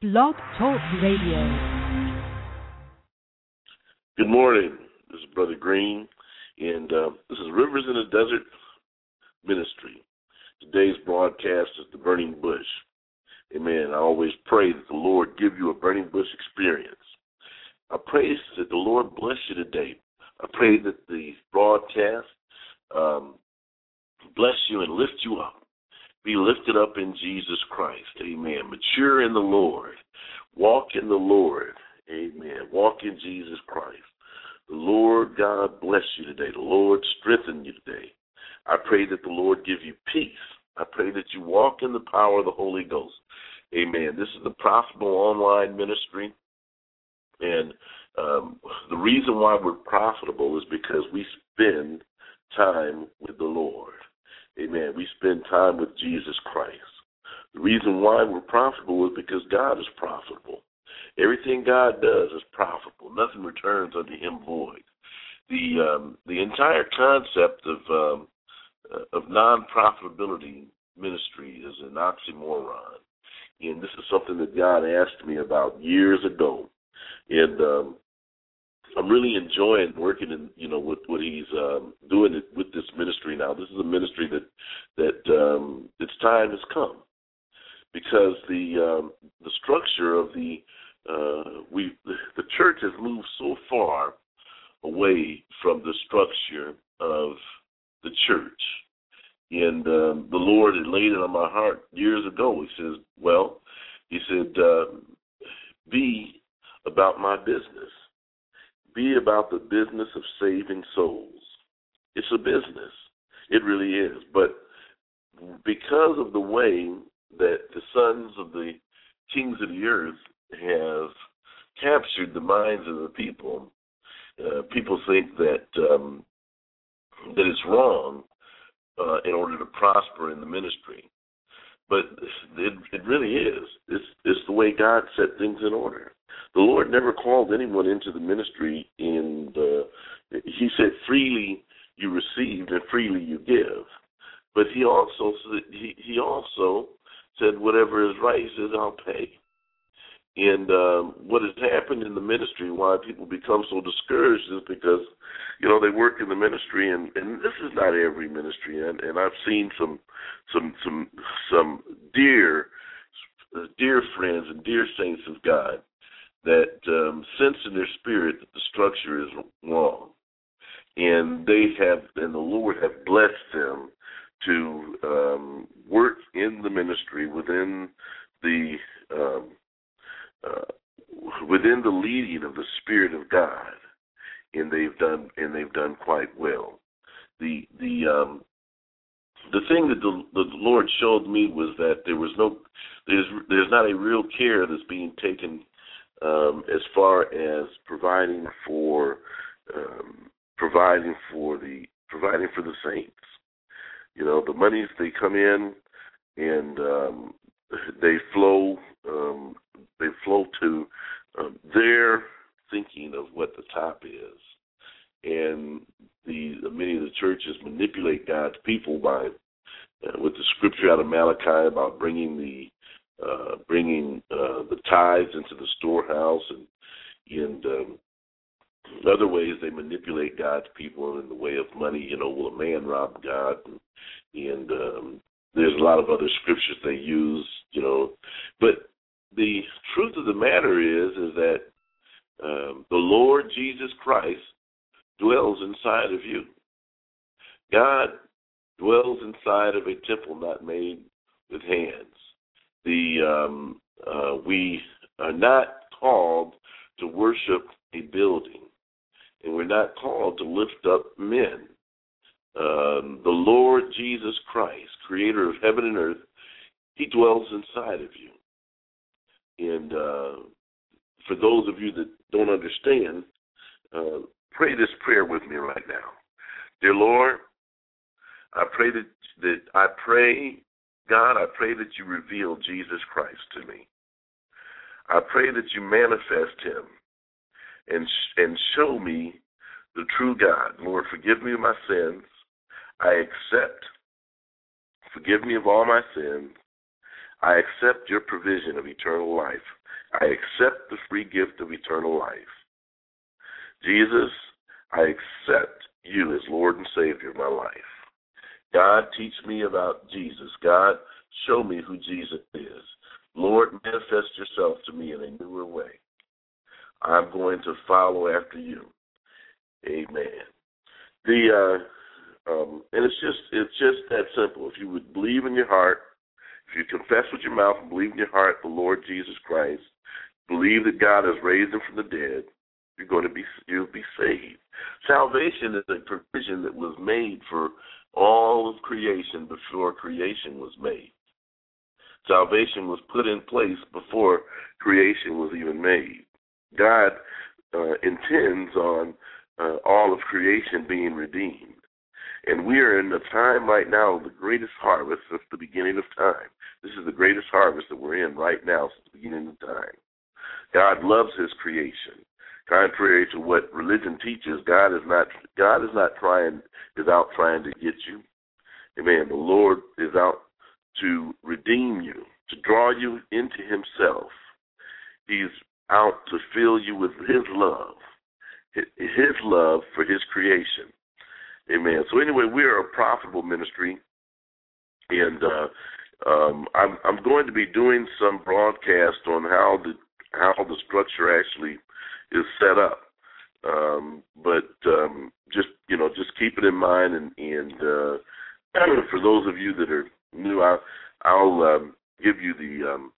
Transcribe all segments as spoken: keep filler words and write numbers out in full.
Blog Talk Radio. Good morning. This is Brother Green, and uh, this is Rivers in the Desert Ministry. Today's broadcast is the Burning Bush. Amen. I always pray that the Lord give you a burning bush experience. I pray that the Lord bless you today. I pray that the broadcast um, bless you and lift you up. Be lifted up in Jesus Christ. Amen. Mature in the Lord. Walk in the Lord. Amen. Walk in Jesus Christ. The Lord God bless you today. The Lord strengthen you today. I pray that the Lord give you peace. I pray that you walk in the power of the Holy Ghost. Amen. This is the Profitable Online Ministry. And um, the reason why we're profitable is because we spend time with the Lord. Amen. We spend time with Jesus Christ. The reason why we're profitable is because God is profitable. Everything God does is profitable. Nothing returns unto him void. The um, the entire concept of um, uh, of non-profitability ministry is an oxymoron. And this is something that God asked me about years ago. And um, I'm really enjoying working in, you know, with what he's um, doing with this ministry now. This is a ministry that that um, its time has come because the um, the structure of the uh, we the church has moved so far away from the structure of the church, and um, the Lord had laid it on my heart years ago. He says, "Well," he said, uh, "be about my business." Be about the business of saving souls. It's a business. It really is. But because of the way that the sons of the kings of the earth have captured the minds of the people, uh, people think that um, that it's wrong uh, in order to prosper in the ministry. But it, it really is. It's, it's the way God set things in order. The Lord never called anyone into the ministry, and uh, he said, freely you received and freely you give. But he also he, he also said, whatever is right, he says, I'll pay. And um, what has happened in the ministry, why people become so discouraged, is because, you know, they work in the ministry, and, and this is not every ministry, and, and I've seen some some some some dear dear friends and dear saints of God that um, sense in their spirit that the structure is wrong, and they have, and the Lord have blessed them to um, work in the ministry within the um, uh, within the leading of the Spirit of God, and they've done and they've done quite well. The the um, the thing that the, the Lord showed me was that there was no there's there's not a real care that's being taken Um, as far as providing for um, providing for the providing for the saints. You know, the monies, they come in and um, they flow um, they flow to um, their thinking of what the top is, and the many of the churches manipulate God's people by uh, with the scripture out of Malachi about bringing the Uh, bringing uh, the tithes into the storehouse, and, and um, other ways they manipulate God's people in the way of money. You know, will a man rob God? And, and um, there's a lot of other scriptures they use, you know. But the truth of the matter is, is that um, the Lord Jesus Christ dwells inside of you. God dwells inside of a temple not made with hands. The um, uh, we are not called to worship a building, and we're not called to lift up men. Um, the Lord Jesus Christ, creator of heaven and earth, he dwells inside of you. And uh, for those of you that don't understand, uh, pray this prayer with me right now. Dear Lord, I pray that, that I pray God, I pray that you reveal Jesus Christ to me. I pray that you manifest him and and show me the true God. Lord, forgive me of my sins. I accept. Forgive me of all my sins. I accept your provision of eternal life. I accept the free gift of eternal life. Jesus, I accept you as Lord and Savior of my life. God, teach me about Jesus. God, show me who Jesus is. Lord, manifest yourself to me in a newer way. I'm going to follow after you. Amen. The uh, um, and it's just it's just that simple. If you would believe in your heart, if you confess with your mouth and believe in your heart the Lord Jesus Christ, believe that God has raised him from the dead, you're going to be you'll be saved. Salvation is a provision that was made for all of creation before creation was made. Salvation was put in place before creation was even made. God uh, intends on uh, all of creation being redeemed. And we are in a time right now of the greatest harvest since the beginning of time. This is the greatest harvest that we're in right now since the beginning of time. God loves his creation. Contrary to what religion teaches, God is not God is not trying is out trying to get you. Amen. The Lord is out to redeem you, to draw you into himself. He's out to fill you with his love, his love for his creation. Amen. So anyway, we are a profitable ministry, and uh, um, I'm, I'm going to be doing some broadcast on how the how the structure actually is set up. Um, but um, just you know, just keep it in mind, and, and uh, for those of you that are new, I'll, I'll um, give you the um,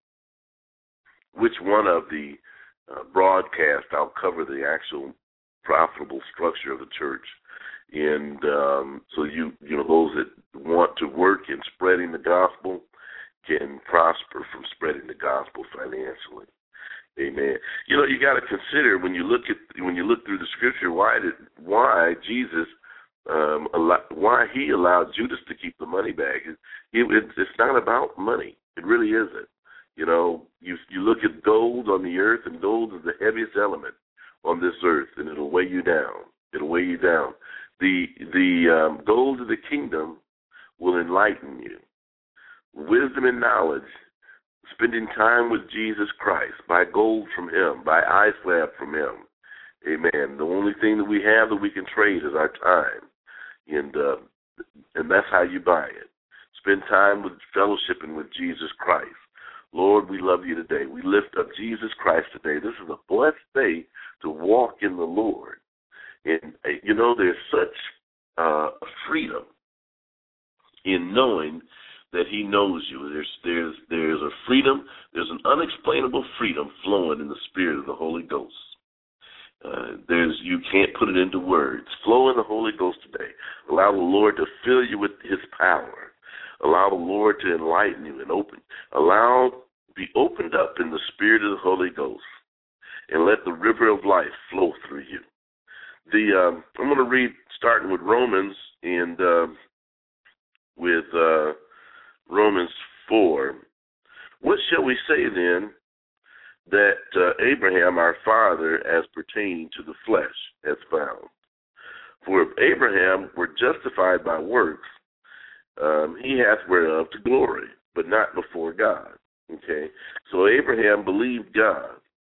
which one of the uh, broadcasts I'll cover the actual profitable structure of the church, and um, so you you know those that want to work in spreading the gospel can prosper from spreading the gospel financially. Amen. You know, you got to consider when you look at when you look through the scripture why did why Jesus um, allow, why he allowed Judas to keep the money bag. It, it, it's not about money. It really isn't. You know, you you look at gold on the earth, and gold is the heaviest element on this earth, and it'll weigh you down. It'll weigh you down. The the um, gold of the kingdom will enlighten you. Wisdom and knowledge, spending time with Jesus Christ, buy gold from him, buy eye salve from him. Amen. The only thing that we have that we can trade is our time, and uh, and that's how you buy it. Spend time with fellowshipping with Jesus Christ. Lord, we love you today. We lift up Jesus Christ today. This is a blessed day to walk in the Lord. And, you know, there's such uh, freedom in knowing that he knows you. There's there's there's a freedom, there's an unexplainable freedom flowing in the spirit of the Holy Ghost. Uh, there's you can't put it into words. Flow in the Holy Ghost today. Allow the Lord to fill you with his power. Allow the Lord to enlighten you and open. Allow be opened up in the spirit of the Holy Ghost, and let the river of life flow through you. The um, I'm going to read starting with Romans and uh, with uh, Romans four. What shall we say then that uh, Abraham our father, as pertaining to the flesh, has found? For if Abraham were justified by works, um, he hath whereof to glory, but not before God. Okay, so Abraham believed God.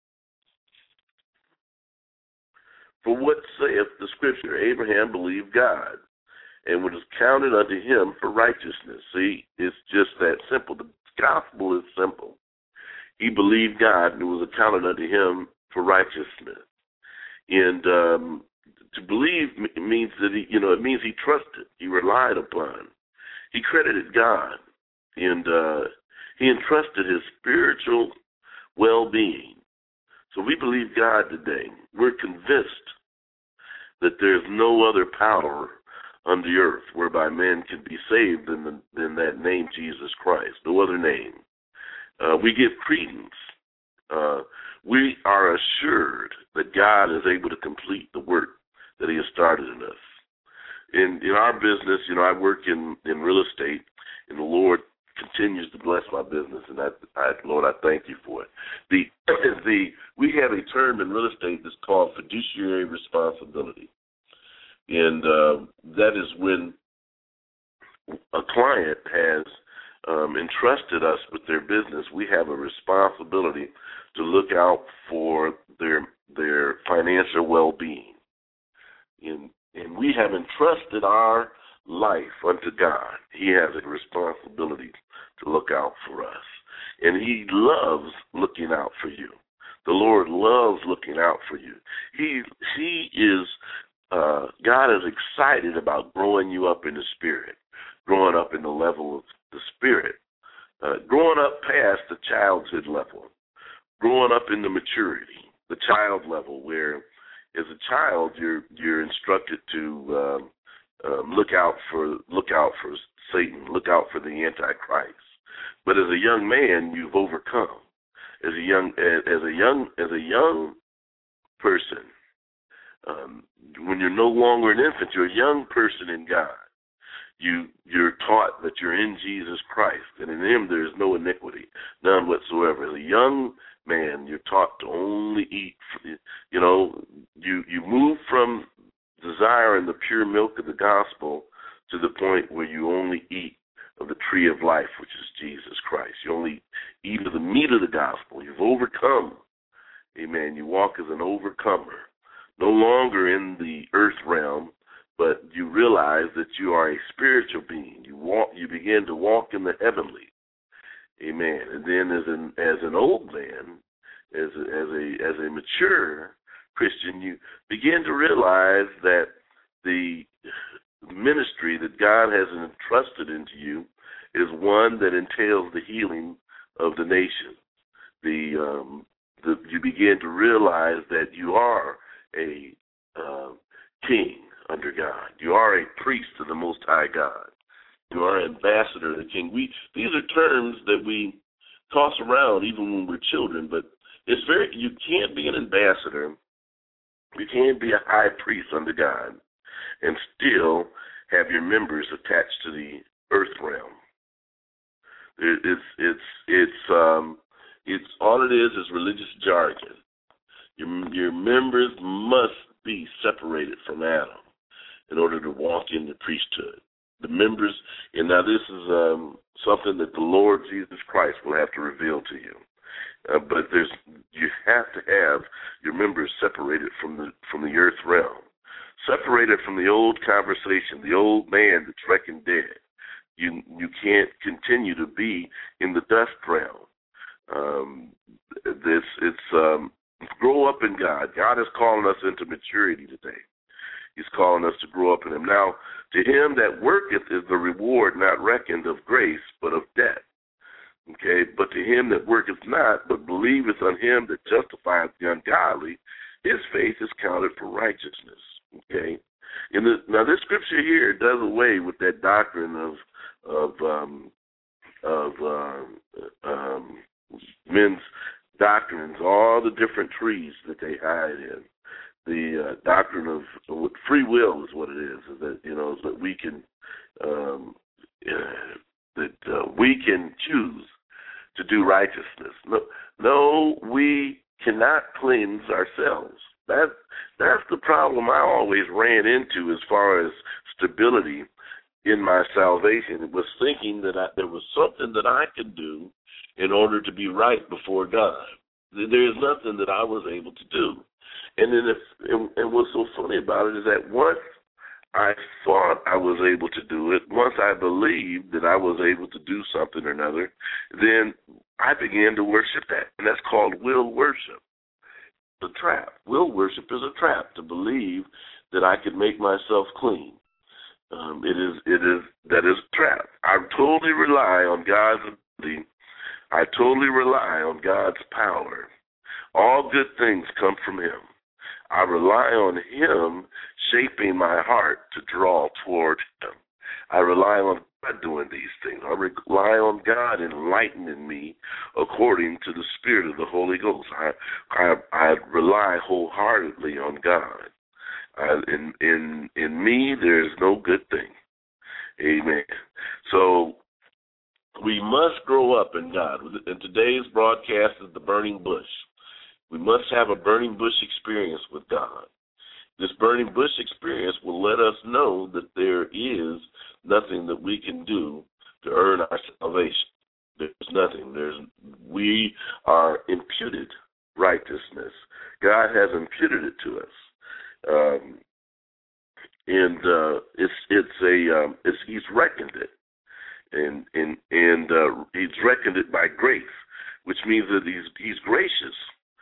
For what saith the Scripture? Abraham believed God, and was counted unto him for righteousness. See, it's just that simple. The gospel is simple. He believed God, and it was accounted unto him for righteousness. And um, to believe means that he, you know, it means he trusted, he relied upon, he credited God, and uh, he entrusted his spiritual well-being. So we believe God today. We're convinced that there's no other power on the earth whereby men can be saved than, the, than that name, Jesus Christ, no other name. Uh, we give credence. Uh, we are assured that God is able to complete the work that he has started in us. In, in our business, you know, I work in, in real estate, and the Lord continues to bless my business, and I, I, Lord, I thank you for it. The, the we have a term in real estate that's called fiduciary responsibility, and uh, that is when a client has um, entrusted us with their business, we have a responsibility to look out for their their financial well-being. And, and we have entrusted our life unto God. He has a responsibility to look out for us. And he loves looking out for you. The Lord loves looking out for you. He, he is, uh, God is excited about growing you up in the Spirit, growing up in the level of the Spirit, uh, growing up past the childhood level, growing up in the maturity, the child level, where as a child you're you're instructed to um, um, look out for look out for Satan, look out for the Antichrist. But as a young man, you've overcome. As a young as, as a young as a young person, um, when you're no longer an infant, you're a young person in God. You you're taught that you're in Jesus Christ, and in Him there is no iniquity, none whatsoever. As a young man, you're taught to only eat. You know, you you move from desiring the pure milk of the gospel to the point where you only eat of the tree of life, which is Jesus Christ. You only eat of the meat of the gospel. You've overcome. Amen. You walk as an overcomer, no longer in the earth realm, but you realize that you are a spiritual being. You walk. You begin to walk in the heavenly. Amen. And then as an as an old man, as a, as a as a mature Christian, you begin to realize that the ministry that God has entrusted into you is one that entails the healing of the nation. The, um, the you begin to realize that you are a uh, king under God. You are a priest of the Most High God. You are an ambassador of the King. We these are terms that we toss around even when we're children, but it's very you can't be an ambassador, you can't be a high priest under God, and still have your members attached to the earth realm. It, it's it's it's um it's all it is is religious jargon. Your your members must be separated from Adam in order to walk in the priesthood. The members, and now this is um, something that the Lord Jesus Christ will have to reveal to you. Uh, but there's you have to have your members separated from the from the earth realm, separated from the old conversation, the old man that's reckoned dead. You you can't continue to be in the dust realm. Um, this it's um, grow up in God. God is calling us into maturity today. He's calling us to grow up in Him. Now, to him that worketh is the reward not reckoned of grace, but of debt. Okay, but to him that worketh not, but believeth on Him that justifieth the ungodly, his faith is counted for righteousness. Okay, in the, now this scripture here does away with that doctrine of of um, of um, um, men's doctrines, all the different trees that they hide in. The uh, doctrine of uh, free will is what it is. Is that you know is that we can um, uh, that uh, we can choose to do righteousness. No, no, we cannot cleanse ourselves. That that's the problem I always ran into as far as stability in my salvation. It was thinking that I, there was something that I could do in order to be right before God. There is nothing that I was able to do. And then, if, and, and what's so funny about it is that once I thought I was able to do it, once I believed that I was able to do something or another, then I began to worship that, and that's called will worship. The trap. Will worship is a trap to believe that I could make myself clean. Um, it is, it is, that is a trap. I totally rely on God's ability. I totally rely on God's power. All good things come from Him. I rely on Him shaping my heart to draw toward Him. I rely on God doing these things. I rely on God enlightening me according to the Spirit of the Holy Ghost. I I, I rely wholeheartedly on God. I, in in in me, there is no good thing. Amen. So we must grow up in God. And today's broadcast is the burning bush. We must have a burning bush experience with God. This burning bush experience will let us know that there is nothing that we can do to earn our salvation. There's nothing. There's we are imputed righteousness. God has imputed it to us, um, and uh, it's it's a um, it's He's reckoned it, and and and uh, He's reckoned it by grace, which means that He's He's gracious.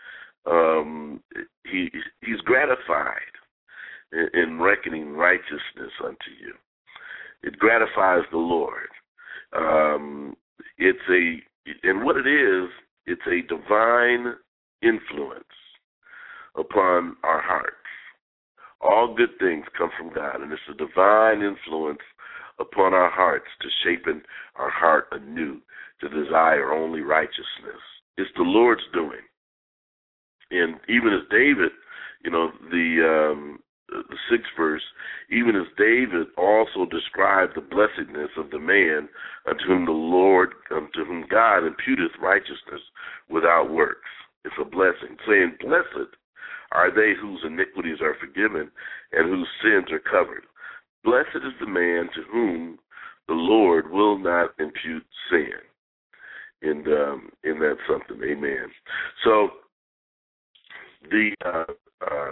Um, he He's gratified in, in reckoning righteousness unto you. It gratifies the Lord. Um, it's a, and what it is, it's a divine influence upon our hearts. All good things come from God, and it's a divine influence upon our hearts to shapen our heart anew to desire only righteousness. It's the Lord's doing. And even as David, you know, the um, the sixth verse, even as David also described the blessedness of the man unto whom the Lord, unto whom God imputeth righteousness without works. It's a blessing, saying, blessed are they whose iniquities are forgiven and whose sins are covered. Blessed is the man to whom the Lord will not impute sin. And, um, and that's something, amen. So, the, uh, uh,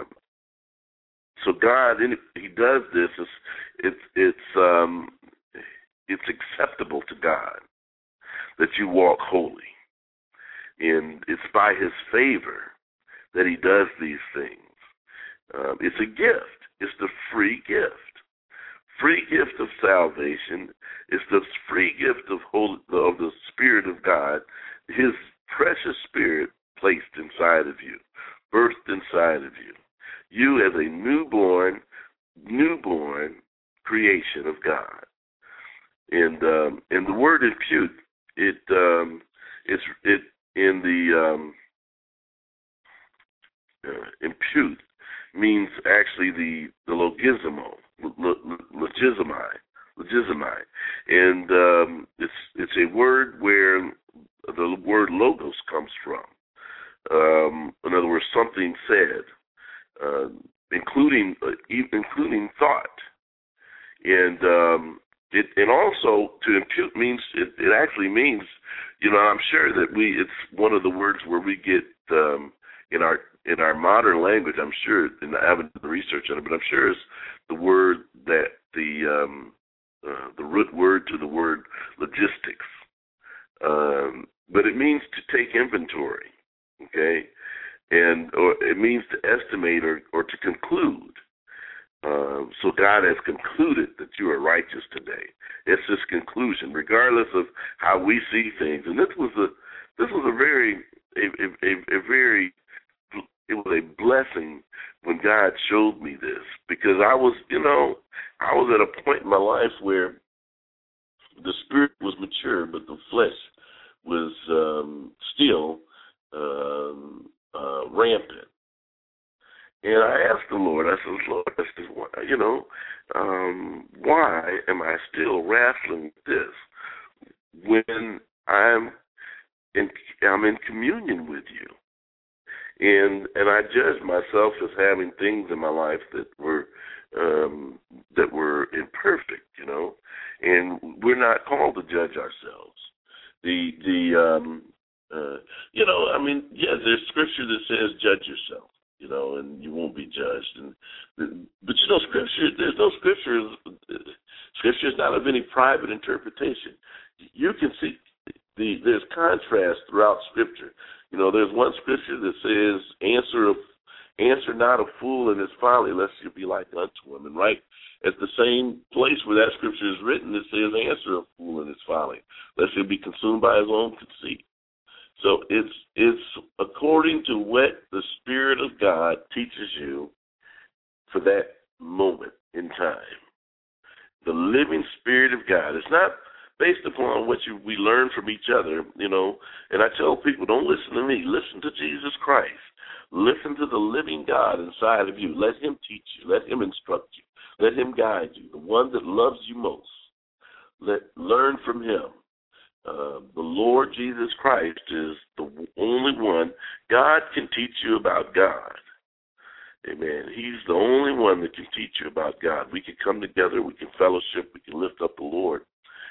So God, He does this. It's it's it's um it's acceptable to God that you walk holy, and it's by His favor that He does these things. Um, it's a gift. It's the free gift, free gift of salvation. It's the free gift of holy, of the Spirit of God, His precious Spirit placed inside of you, birthed inside of you. You as a newborn, newborn creation of God, and um, and the word impute, it um, it's it in the um, uh, impute means actually the the logismo, logizomai, logizomai, and um, it's it's a word where the word logos comes from. Um, in other words, something said. Uh, including uh, including thought, and um, it and also to impute means it, it actually means, you know, I'm sure that we it's one of the words where we get um, in our in our modern language. I'm sure, and I haven't done the research on it, but I'm sure it's the word that the um, uh, the root word to the word logistics, um, but it means to take inventory. Okay. And or it means to estimate or, or to conclude. Um, so God has concluded that you are righteous today. It's this conclusion, regardless of how we see things. And this was a this was a very a, a, a very it was a blessing when God showed me this, because I was you know I was at a point in my life where the spirit was mature, but the flesh was um, still. Um, Uh, rampant. And I asked the Lord, I said, Lord, I said, you know, um, why am I still wrestling with this when I'm in, I'm in communion with you? And and I judged myself as having things in my life that were um, that were imperfect, you know, and we're not called to judge ourselves. The the um, Uh, you know, I mean, yeah, there's scripture that says judge yourself, you know, and you won't be judged. And but you know, scripture, there's no scripture. Scripture is not of any private interpretation. You can see the there's contrast throughout scripture. You know, there's one scripture that says, "Answer a, answer not a fool in his folly, lest you be like unto him." And right at the same place where that scripture is written, it says, "Answer a fool in his folly, lest he be consumed by his own conceit." So it's it's according to what the Spirit of God teaches you for that moment in time. The living Spirit of God. It's not based upon what you, we learn from each other, you know. And I tell people, don't listen to me. Listen to Jesus Christ. Listen to the living God inside of you. Let Him teach you. Let Him instruct you. Let Him guide you. The one that loves you most. Let learn from Him. Uh, the Lord Jesus Christ is the only one. God can teach you about God. Amen. He's the only one that can teach you about God. We can come together, we can fellowship, we can lift up the Lord,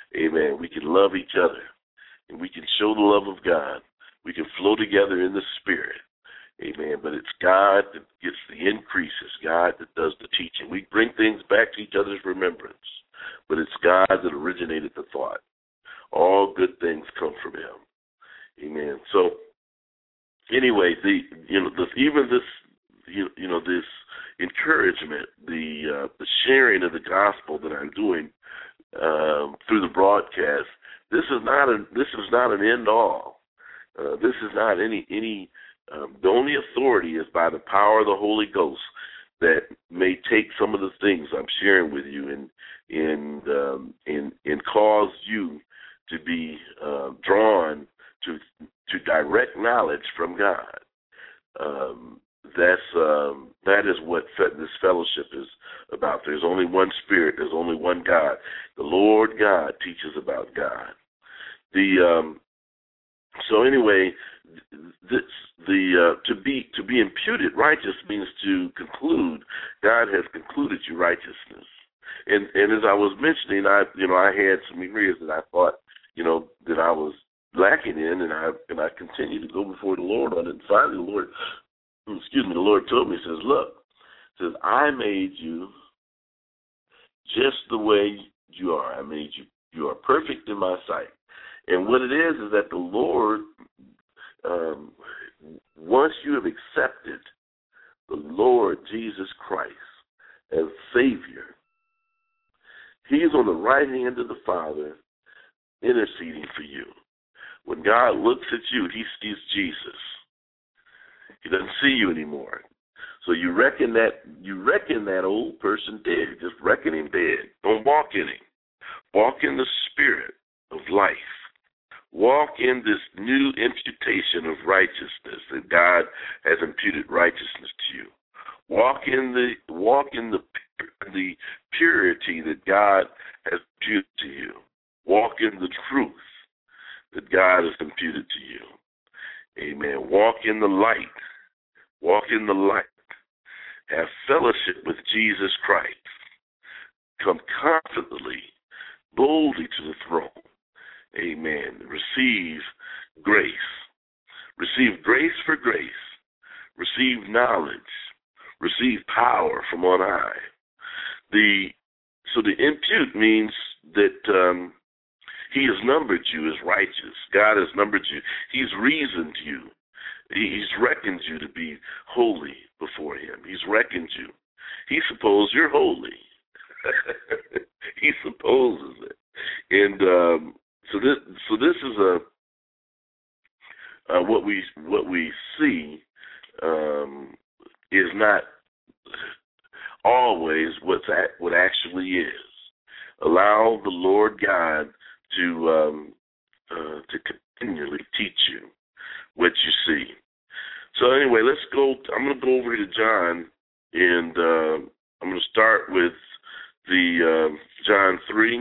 amen, we can love each other, and we can show the love of God. We can flow together in the Spirit, amen. But it's God that gets the increase. It's God that does the teaching. We bring things back to each other's remembrance, but it's God that originated the thought. All good things come from Him, amen. So, anyway, the you know the, even this you, you know this encouragement, the uh, the sharing of the gospel that I'm doing um, through the broadcast. This is not a this is not an end all. Uh, this is not any any. Um, the only authority is by the power of the Holy Ghost that may take some of the things I'm sharing with you and and um, and, and cause you to be uh, drawn to to direct knowledge from God. Um, that's um, that is what fe- this fellowship is about. There's only one Spirit. There's only one God. The Lord God teaches about God. The um, so anyway, this, the uh, to be to be imputed righteous means to conclude. God has concluded your righteousness. And and as I was mentioning, I you know I had some areas that I thought you know that I was lacking in, and I and I continued to go before the Lord on it. And finally, the Lord, excuse me, the Lord told me, says, look, says I made you just the way you are. I made you. You are perfect in my sight. And what it is is that the Lord, um, once you have accepted the Lord Jesus Christ as Savior, He is on the right hand of the Father interceding for you. When God looks at you, He sees Jesus. He doesn't see you anymore. So you reckon that you reckon that old person dead. Just reckon him dead. Don't walk in him. Walk in the Spirit of life. Walk in this new imputation of righteousness that God has imputed righteousness to you. Walk in the walk in the the purity that God has imputed to you. Walk in the truth that God has imputed to you. Amen. Walk in the light. Walk in the light. Have fellowship with Jesus Christ. Come confidently, boldly to the throne. Amen. Receive grace. Receive grace for grace. Receive knowledge. Receive power from on high. The so the impute means that um, He has numbered you as righteous. God has numbered you. He's reasoned you. He's reckoned you to be holy before Him. He's reckoned you. He supposes you're holy. He supposes it. And um, so this, so this is a uh, what we what we see um, is not always what's at, what actually is. Allow the Lord God to um, uh, to continually teach you what you see. So anyway, let's go. I'm going to go over to John, and uh, I'm going to start with the uh, John three,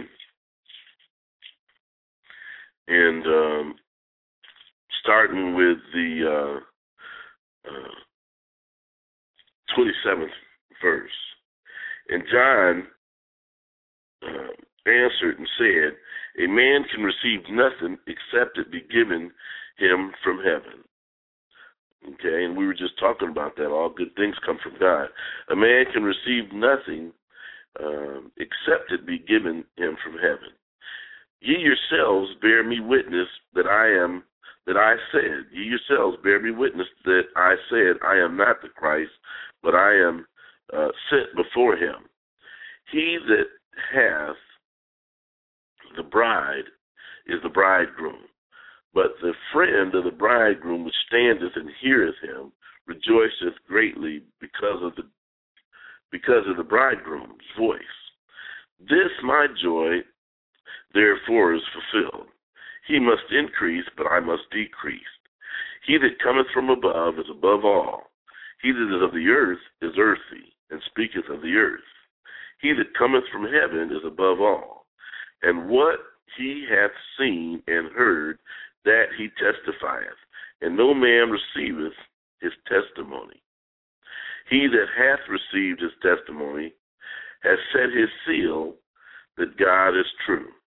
and um, starting with the uh, uh, twenty-seventh verse. And John uh, answered and said, "A man can receive nothing except it be given him from heaven." Okay, and we were just talking about that. All good things come from God. A man can receive nothing um, except it be given him from heaven. Ye yourselves bear me witness that I am, that I said, ye yourselves bear me witness that I said, I am not the Christ, but I am uh, sent before him. He that hath the bride is the bridegroom. But the friend of the bridegroom which standeth and heareth him rejoiceth greatly because of the because of the bridegroom's voice. This my joy therefore is fulfilled. He must increase, but I must decrease. He that cometh from above is above all. He that is of the earth is earthy, and speaketh of the earth. He that cometh from heaven is above all. And what he hath seen and heard, that he testifieth, and no man receiveth his testimony. He that hath received his testimony has set his seal that God is true.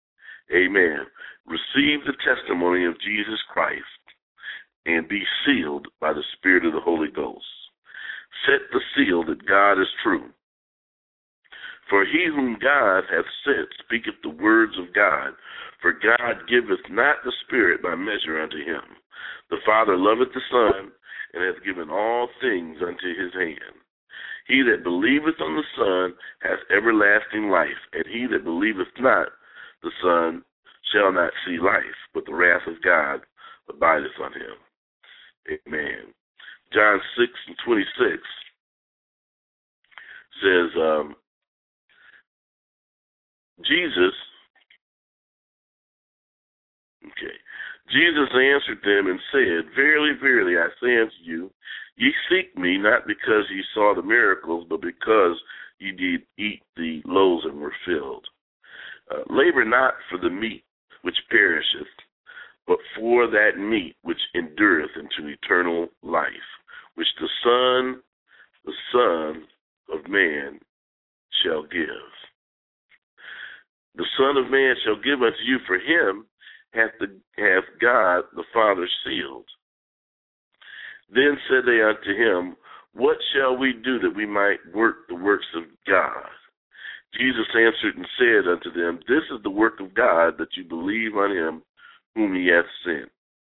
Amen. Receive the testimony of Jesus Christ and be sealed by the Spirit of the Holy Ghost. Set the seal that God is true. For he whom God hath sent speaketh the words of God, for God giveth not the Spirit by measure unto him. The Father loveth the Son, and hath given all things unto his hand. He that believeth on the Son hath everlasting life, and he that believeth not the Son shall not see life, but the wrath of God abideth on him. Amen. John six and twenty-six says, um, Jesus, okay, Jesus answered them and said, Verily, verily, I say unto you, ye seek me not because ye saw the miracles, but because ye did eat the loaves and were filled. Uh, labor not for the meat which perisheth, but for that meat which endureth into eternal life, which the Son, the Son of Man shall give. The Son of Man shall give unto you, for him hath, the, hath God the Father sealed. Then said they unto him, What shall we do that we might work the works of God? Jesus answered and said unto them, This is the work of God, that you believe on him whom he hath sent.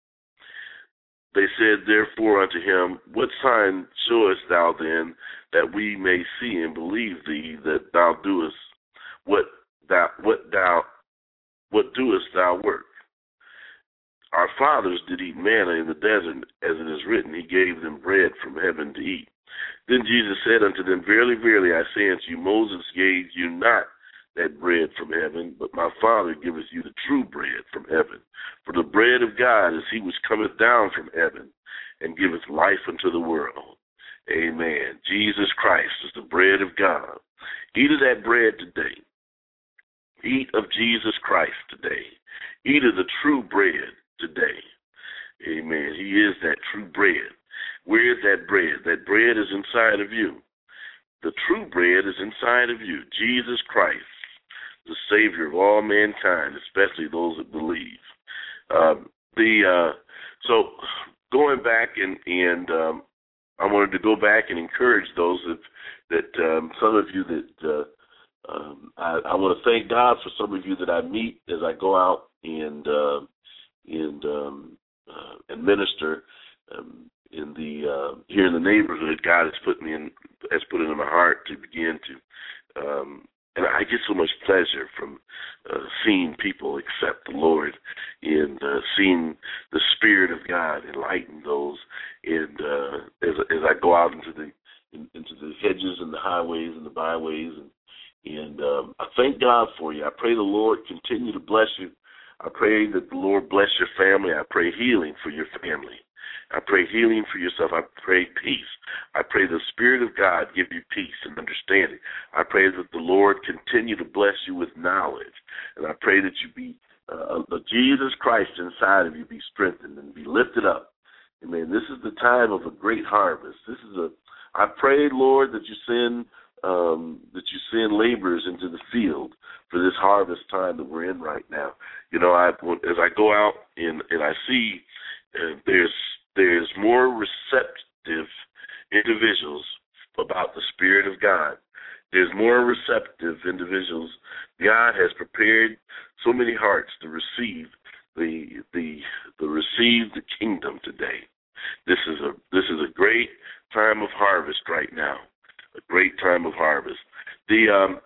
They said therefore unto him, What sign showest thou then, that we may see and believe thee, that thou doest what thou what thou what doest thou work? Our fathers did eat manna in the desert, as it is written, He gave them bread from heaven to eat. Then Jesus said unto them, Verily, verily, I say unto you, Moses gave you not that bread from heaven, but my Father giveth you the true bread from heaven. For the bread of God is he which cometh down from heaven, and giveth life unto the world. Amen. Jesus Christ is the bread of God. Eat of that bread today. Eat of Jesus Christ today. Eat of the true bread today. Amen. He is that true bread. Where is that bread? That bread is inside of you. The true bread is inside of you. Jesus Christ, the Savior of all mankind, especially those that believe. Um, the uh, so going back and and um, I wanted to go back and encourage those that that um, some of you that uh, um, I, I want to thank God for some of you that I meet as I go out and uh, and um, uh, and minister. Um, in the uh, here in the neighborhood, God has put me in has put it in my heart to begin to, um, and I get so much pleasure from uh, seeing people accept the Lord and uh, seeing the Spirit of God enlighten those, and uh, as as I go out into the in, into the hedges and the highways and the byways, and and um, I thank God for you. I pray the Lord continue to bless you. I pray that the Lord bless your family. I pray healing for your family. I pray healing for yourself. I pray peace. I pray the Spirit of God give you peace and understanding. I pray that the Lord continue to bless you with knowledge. And I pray that you be, uh, the Jesus Christ inside of you be strengthened and be lifted up. Amen. This is the time of a great harvest. This is a, I pray, Lord, that you send, um, that you send laborers into the field for this harvest time that we're in right now. You know, I, as I go out and, and I see uh, there's, There's more receptive individuals about the Spirit of God. There's more receptive individuals. God has prepared so many hearts to receive the the the receive the kingdom today. This is a this is a great time of harvest right now. A great time of harvest. The um,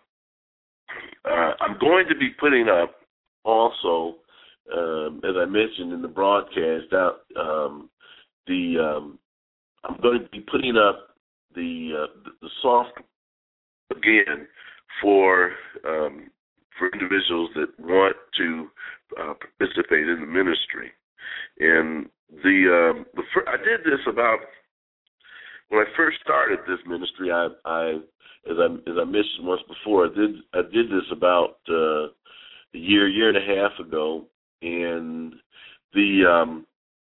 uh, I'm going to be putting up also, um, as I mentioned in the broadcast, out. Um, The um, I'm going to be putting up the uh, the, the soft again for um, for individuals that want to uh, participate in the ministry. And the um, the fir- I did this about when I first started this ministry. I, I as I as I mentioned once before, I did I did this about uh, a year year and a half ago, and the um,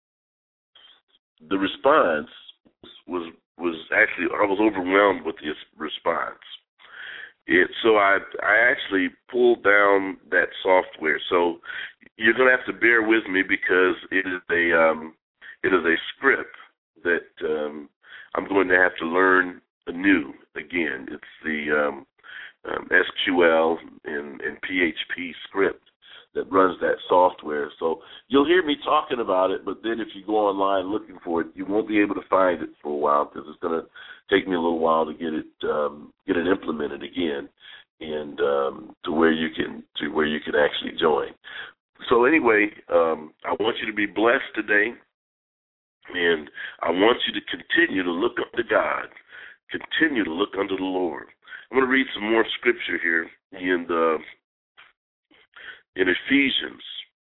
The response was was actually I was overwhelmed with the response, It, so I I actually pulled down that software. So you're gonna have to bear with me because it is a um, it is a script that um, I'm going to have to learn anew again. It's the um, um, S Q L and, and P H P script that runs that software. So you'll hear me talking about it, but then if you go online looking for it, you won't be able to find it for a while because it's going to take me a little while to get it um, get it implemented again, and um, to where you can to where you can actually join. So anyway, um, I want you to be blessed today, and I want you to continue to look up to God, continue to look unto the Lord. I'm going to read some more scripture here in the in Ephesians,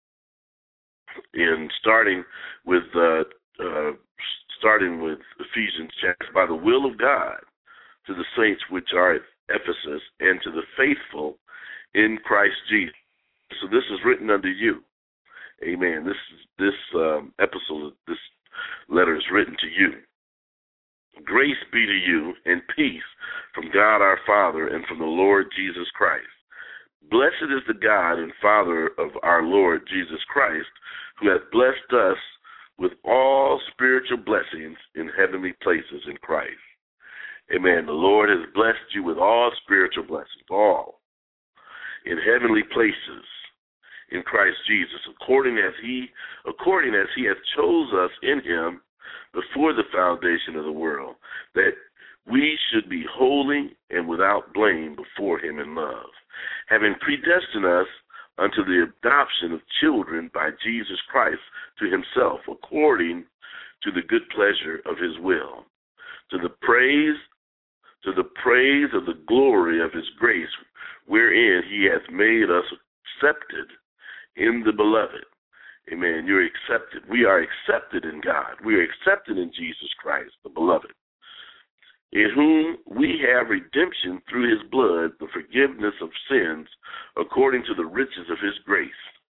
in starting with uh, uh, starting with Ephesians chapter, by the will of God, to the saints which are at Ephesus, and to the faithful in Christ Jesus. So this is written unto you. Amen. This this um, episode, this letter is written to you. Grace be to you and peace from God our Father and from the Lord Jesus Christ. Blessed is the God and Father of our Lord Jesus Christ, who hath blessed us with all spiritual blessings in heavenly places in Christ. Amen. The Lord has blessed you with all spiritual blessings, all in heavenly places in Christ Jesus, according as he according as he hath chose us in him before the foundation of the world, that we should be holy and without blame before him in love, having predestined us unto the adoption of children by Jesus Christ to himself, according to the good pleasure of his will, to the praise to the praise of the glory of his grace, wherein he hath made us accepted in the beloved. Amen. You're accepted. We are accepted in God. We are accepted in Jesus Christ, the beloved, in whom we have redemption through his blood, the forgiveness of sins, according to the riches of his grace,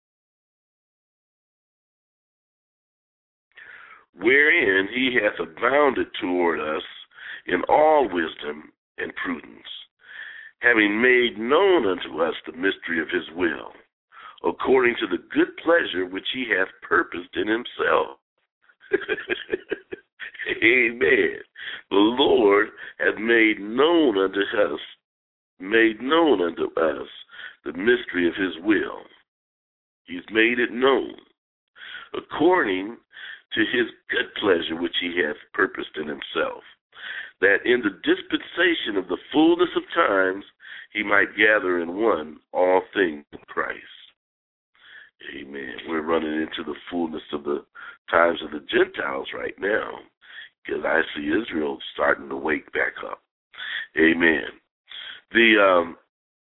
wherein he hath abounded toward us in all wisdom and prudence, having made known unto us the mystery of his will, according to the good pleasure which he hath purposed in himself. Amen. The Lord hath made known unto us, made known unto us the mystery of his will. He's made it known, according to his good pleasure which he hath purposed in himself, that in the dispensation of the fullness of times he might gather in one all things in Christ. Amen. We're running into the fullness of the times of the Gentiles right now, because I see Israel starting to wake back up. Amen. The um,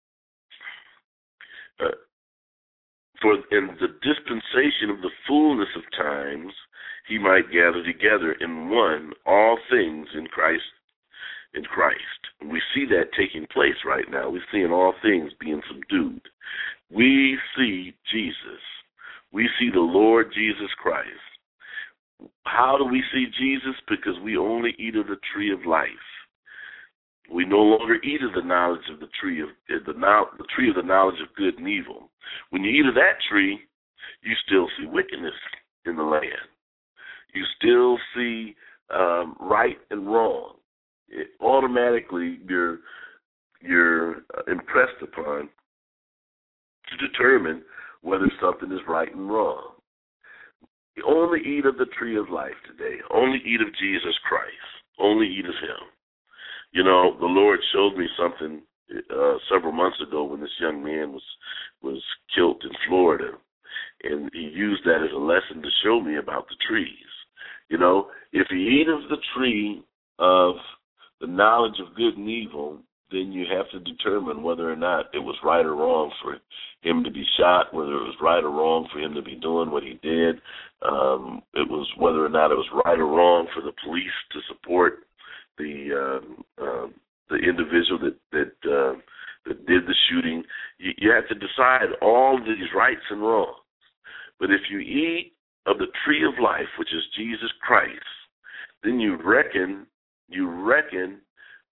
uh, for in the dispensation of the fullness of times, he might gather together in one all things in Christ. In Christ, and we see that taking place right now. We're seeing all things being subdued. We see Jesus. We see the Lord Jesus Christ. How do we see Jesus? Because we only eat of the tree of life. We no longer eat of the knowledge of the tree of the, the tree of the knowledge of good and evil. When you eat of that tree, you still see wickedness in the land. You still see um, right and wrong. It automatically you're you're impressed upon to determine whether something is right and wrong. You only eat of the tree of life today. Only eat of Jesus Christ. Only eat of him. You know, the Lord showed me something uh, several months ago when this young man was was killed in Florida, and he used that as a lesson to show me about the trees. You know, if you eat of the tree of the knowledge of good and evil, then you have to determine whether or not it was right or wrong for him to be shot, whether it was right or wrong for him to be doing what he did. Um, it was whether or not it was right or wrong for the police to support the um, uh, the individual that that, uh, that did the shooting. You, you have to decide all these rights and wrongs. But if you eat of the tree of life, which is Jesus Christ, then you reckon you reckon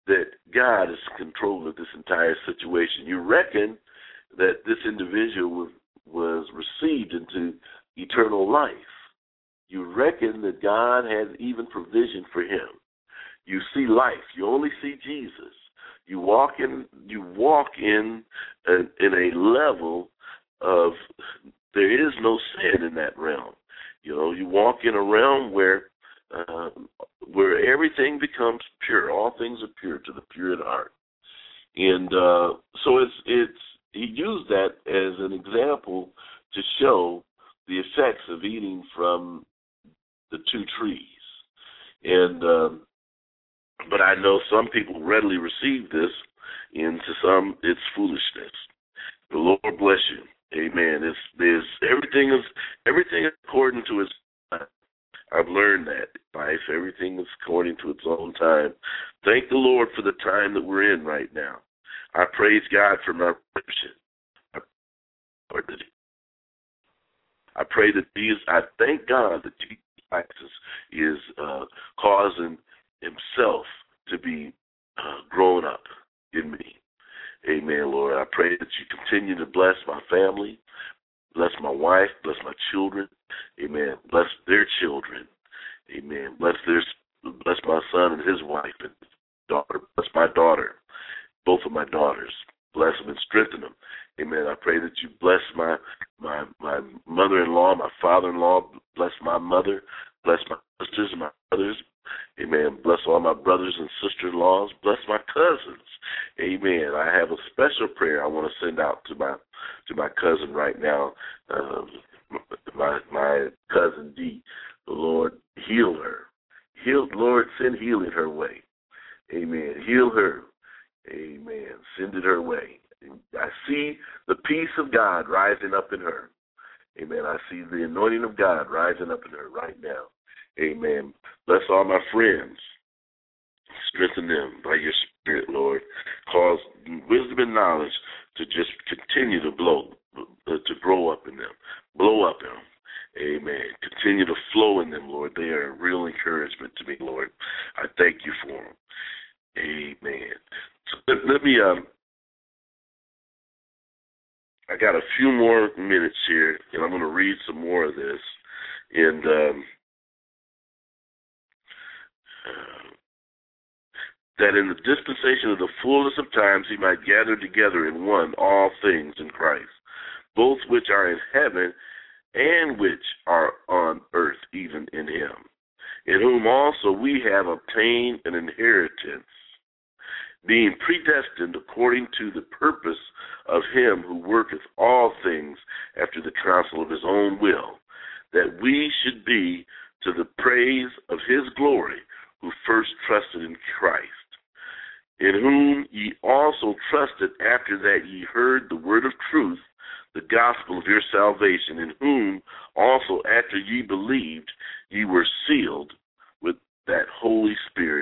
that God is in control of this entire situation. You reckon that this individual was, was received into eternal life. You reckon that God had even provision for him. You see life. You only see Jesus. You walk in. You walk in a, in a level of there is no sin in that realm. You know, you walk in a realm where uh, where everything becomes pure. All things are pure to the pure in heart. And uh, so it's it's he used that as an example to show the effects of eating from the two trees. And um, but I know some people readily receive this, and to some it's foolishness. The Lord bless you. Amen. It's there's everything is everything is according to its time. I've learned that life, everything is according to its own time. Thank the Lord for the time that we're in right now. I praise God for my redemption. I pray that these. I thank God that Jesus is uh, causing himself to be uh, grown up in me. Amen, Lord. I pray that you continue to bless my family, bless my wife, bless my children. Amen. Bless their children. Amen. Bless their, bless my son and his wife and daughter. Bless my daughter, both of my daughters. Bless them and strengthen them. Amen. I pray that you bless my my my mother-in-law, my father-in-law. Bless my mother. Bless my sisters and my brothers. Amen. Bless all my brothers and sister-in-laws. Bless my cousins. Amen. I have a special prayer I want to send out to my to my cousin right now. Um, my my cousin D. The Lord heal her. Heal, Lord, send healing her way. Amen. Heal her. Amen. Send it her way. I see the peace of God rising up in her. Amen. I see the anointing of God rising up in her right now. Amen. Bless all my friends. Strengthen them by your Spirit, Lord. Cause wisdom and knowledge to just continue to blow, to grow up in them. Blow up in them. Amen. Continue to flow in them, Lord. They are a real encouragement to me, Lord. I thank you for them. Amen. So let, let me, um, I got a few more minutes here, and I'm going to read some more of this. And um, uh, that in the dispensation of the fullness of times he might gather together in one all things in Christ, both which are in heaven and which are on earth, even in him, in whom also we have obtained an inheritance, being predestined according to the purpose of him who worketh all things after the counsel of his own will, that we should be to the praise of his glory, who first trusted in Christ, in whom ye also trusted after that ye heard the word of truth, the gospel of your salvation, in whom also after ye believed ye were sealed with that Holy Spirit,